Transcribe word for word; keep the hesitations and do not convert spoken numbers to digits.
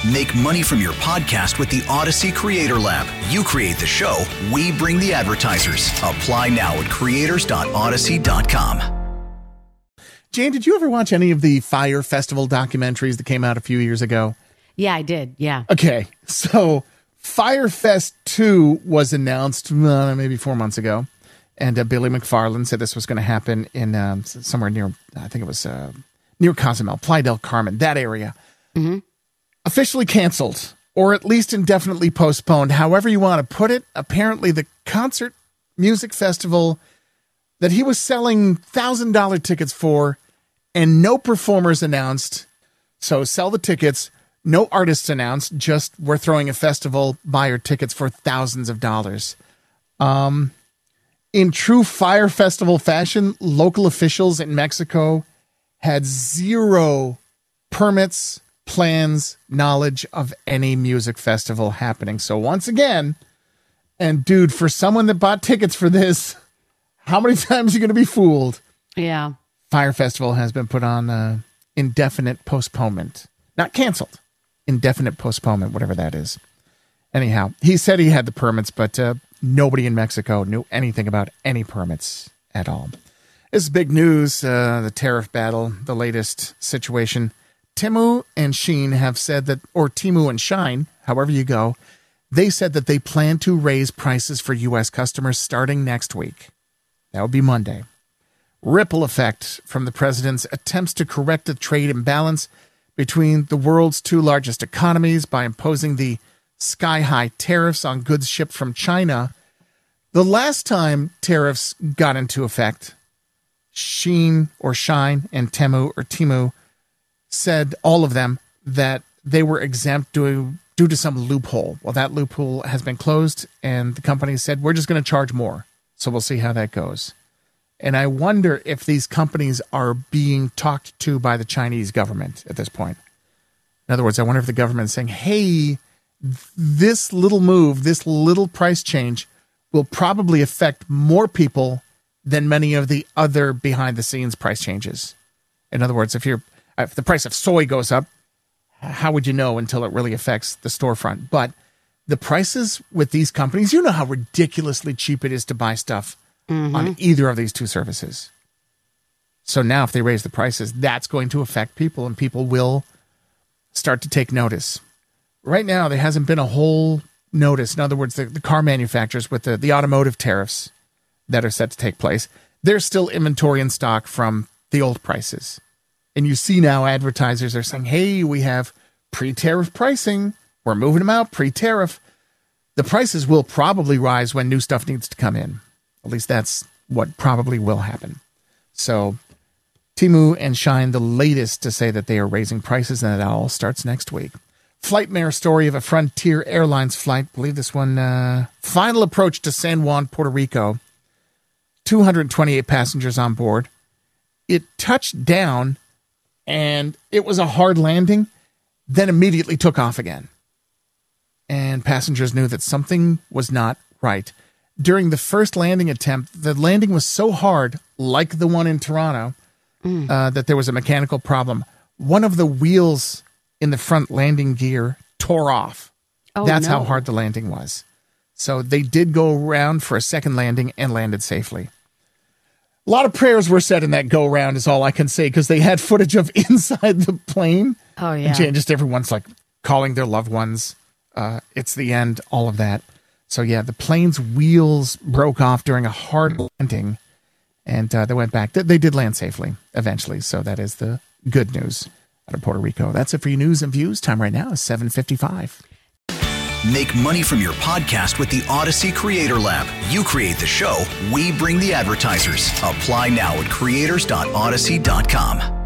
Make money from your podcast with the Odyssey Creator Lab. You create the show, we bring the advertisers. Apply now at creators dot odyssey dot com. Jane, did you ever watch any of the Fire Festival documentaries that came out a few years ago? Yeah, I did. Yeah. Okay. So Firefest two was announced uh, maybe four months ago. And uh, Billy McFarland said this was going to happen in um, somewhere near, I think it was uh, near Cozumel, Playa del Carmen, that area. Mm-hmm. Officially canceled, or at least indefinitely postponed. However you want to put it, apparently the concert music festival that he was selling one thousand dollars tickets for and no performers announced. So sell the tickets, no artists announced, just we're throwing a festival, buy your tickets for thousands of dollars. Um... In true Fire Festival fashion, local officials in Mexico had zero permits, plans, knowledge of any music festival happening. So once again, and dude, for someone that bought tickets for this, how many times are you going to be fooled? Yeah. Fire Festival has been put on uh, indefinite postponement. Not canceled. Indefinite postponement, whatever that is. Anyhow, he said he had the permits, but uh, nobody in Mexico knew anything about any permits at all. This is big news, uh, the tariff battle, the latest situation. Temu and Shein have said that, or Temu and Shine, however you go, they said that they plan to raise prices for U S customers starting next week. That would be Monday. Ripple effect from the president's attempts to correct the trade imbalance between the world's two largest economies by imposing the sky-high tariffs on goods shipped from China. The last time tariffs got into effect, Shein or Shine and Temu or Temu said, all of them, that they were exempt due, due to some loophole. Well, that loophole has been closed, and the company said, we're just going to charge more. So we'll see how that goes. And I wonder if these companies are being talked to by the Chinese government at this point. In other words, I wonder if the government is saying, hey, this little move, this little price change will probably affect more people than many of the other behind-the-scenes price changes. In other words, if you're if the price of soy goes up, how would you know until it really affects the storefront? But the prices with these companies, you know how ridiculously cheap it is to buy stuff mm-hmm. on either of these two services. So now if they raise the prices, that's going to affect people, and people will start to take notice. Right now, there hasn't been a whole notice. In other words, the, the car manufacturers with the, the automotive tariffs that are set to take place, there's still inventory in stock from the old prices. And you see now advertisers are saying, hey, we have pre-tariff pricing. We're moving them out pre-tariff. The prices will probably rise when new stuff needs to come in. At least that's what probably will happen. So Temu and Shine, the latest to say that they are raising prices, and that all starts next week. Flightmare story of a Frontier Airlines flight. I believe this one, uh, final approach to San Juan, Puerto Rico. two hundred twenty-eight passengers on board. It touched down, and it was a hard landing, then immediately took off again. And passengers knew that something was not right. During the first landing attempt, the landing was so hard, like the one in Toronto, mm. uh, that there was a mechanical problem. One of the wheels in the front landing gear tore off. Oh, That's no. how hard the landing was. So they did go around for a second landing and landed safely. A lot of prayers were said in that go-round is all I can say, because they had footage of inside the plane. Oh, yeah. And just everyone's like calling their loved ones. Uh, it's the end, all of that. So, yeah, the plane's wheels broke off during a hard landing, and uh, they went back. They did land safely eventually, so that is the good news out of Puerto Rico. That's it for your news and views. Time right now is seven fifty-five. Make money from your podcast with the Odyssey Creator Lab. You create the show, we bring the advertisers. Apply now at creators dot odyssey dot com.